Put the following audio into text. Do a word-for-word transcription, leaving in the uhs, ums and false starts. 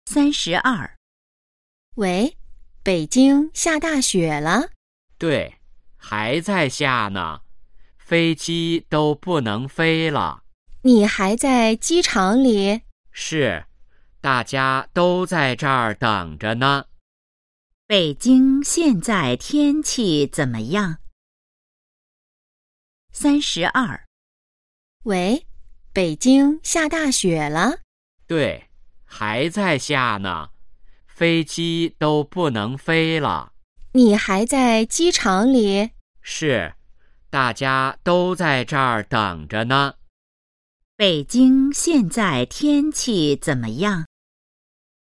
三十二。 喂，北京下大雪了？ 对，还在下呢，飞机都不能飞了。 你还在机场里？ 是，大家都在这儿等着呢。 北京现在天气怎么样？三十二。 喂，北京下大雪了？ 对，还在下呢，飞机都不能飞了。 你还在机场里？ 是，大家都在这儿等着呢。 北京现在天气怎么样？